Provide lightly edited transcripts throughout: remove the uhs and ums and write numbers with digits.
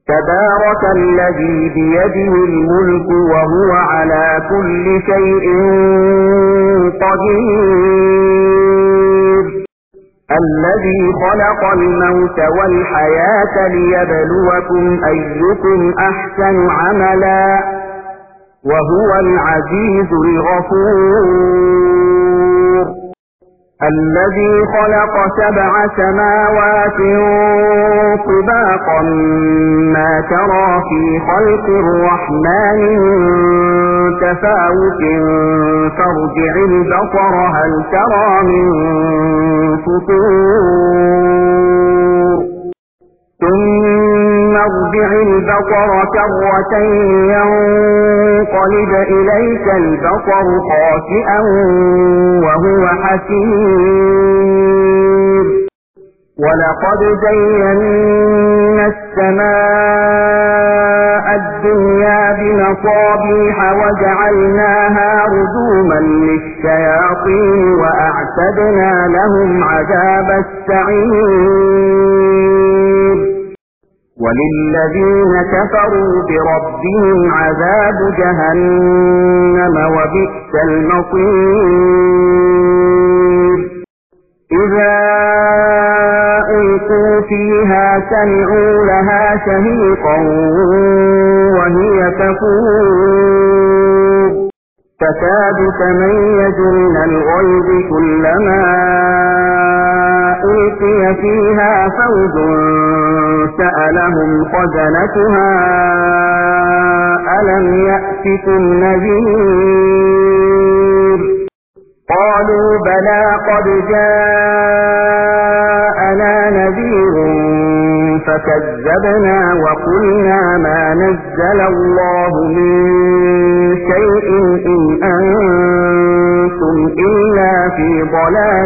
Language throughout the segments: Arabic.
تبارك الذي بيده الملك وهو على كل شيء قدير الذي خلق الموت والحياة ليبلوكم أيكم أحسن عملا وهو العزيز الغفور الذي خلق 7 سماوات طباقا ما ترى في خلق الرحمن من تفاوت فارجع البصر هل ترى من فطور ثم ارجع البصر كرتين ينقلب إليك البصر خاسئا وهو حسير ولقد زينا السماء الدنيا بمصابيح وجعلناها رجوما للشياطين وأعتدنا لهم عذاب السعير وللذين كفروا بربهم عذاب جهنم وبئس المصير إذا ألقوا فيها سمعوا لها شهيقا وهي تفور تكاد تميز من الغيظ كلما ألقي فيها فوج سألهم خزنتها ألم يأتكم نذير قالوا بلى قد جاءنا نذير فكذبنا وقلنا ما نزل الله من شيء إن أنتم إلا في ضلال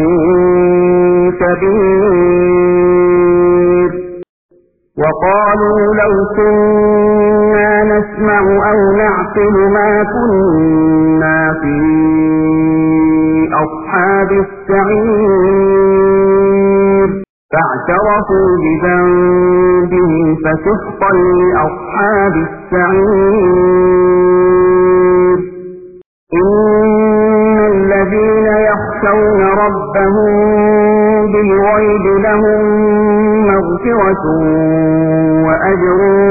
كبير وقالوا لو كنا نسمع أو نعقل ما كنا في أصحاب السعير فاعترفوا بذنبهم فسحقا لأصحاب السعير إن الذين يخشون ربهم بالغيب لهم مغفرة وأجر